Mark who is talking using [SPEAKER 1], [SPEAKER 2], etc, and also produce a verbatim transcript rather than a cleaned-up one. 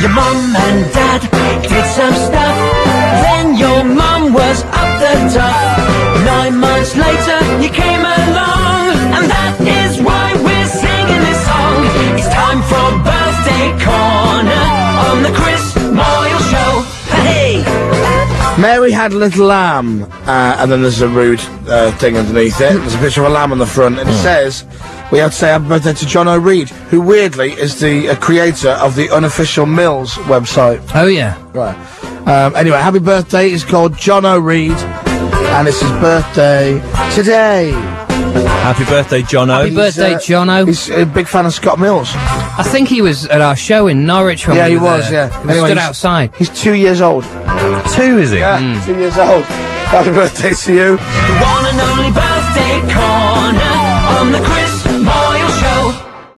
[SPEAKER 1] Your mum and dad did some stuff. Then your mum was up the top. Nine months later, you came along, and that is why we're singing this song. It's time for Birthday Corner on the Chris Moyle Show. Hey!
[SPEAKER 2] Mary had a little lamb, uh, and then there's a rude uh, thing underneath it. There's a picture of a lamb on the front, and it says, we have to say happy birthday to John O'Reed, who weirdly is the uh, creator of the Unofficial Mills website.
[SPEAKER 3] Oh, yeah.
[SPEAKER 2] Right. Um, anyway, happy birthday. He's called John O'Reed, and it's his birthday today.
[SPEAKER 4] Happy birthday, Jono.
[SPEAKER 3] Happy birthday,
[SPEAKER 2] uh,
[SPEAKER 3] Jono.
[SPEAKER 2] He's a big fan of Scott Mills.
[SPEAKER 3] I think he was at our show in Norwich when
[SPEAKER 2] Yeah,
[SPEAKER 3] we
[SPEAKER 2] he
[SPEAKER 3] were
[SPEAKER 2] was,
[SPEAKER 3] there.
[SPEAKER 2] yeah.
[SPEAKER 3] He
[SPEAKER 2] Anyway,
[SPEAKER 3] stood
[SPEAKER 2] he's-
[SPEAKER 3] outside.
[SPEAKER 2] He's two years old.
[SPEAKER 4] Two, is he?
[SPEAKER 2] Yeah,
[SPEAKER 3] Mm.
[SPEAKER 2] two years old. Happy birthday to you.
[SPEAKER 1] The one and only Birthday Corner on the Chris